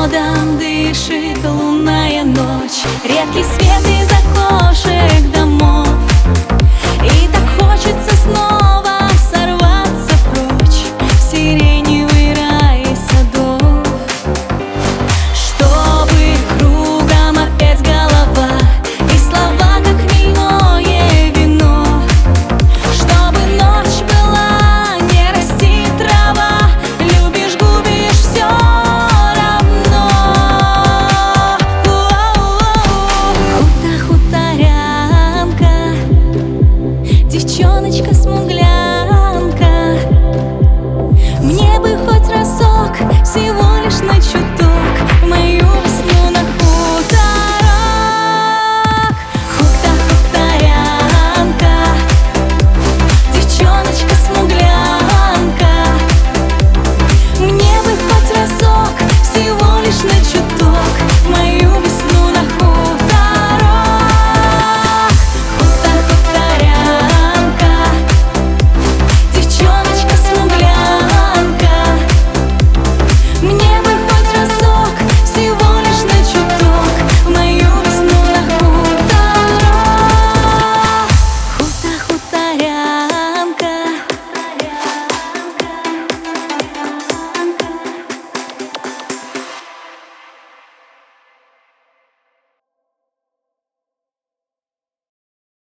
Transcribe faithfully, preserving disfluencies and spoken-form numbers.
медом дышит лунная ночь, редкий свет из окошек домов. И так хочется снова сорваться прочь в сиреневый рай садов, чтобы кругом опять голова и слова, как хмельное вино, чтобы ночь была, не расти трава, любишь, губишь все равно. Хута-хуторянка, девчоночка-смуглянка, мне бы хоть разок, всего лишь на чуток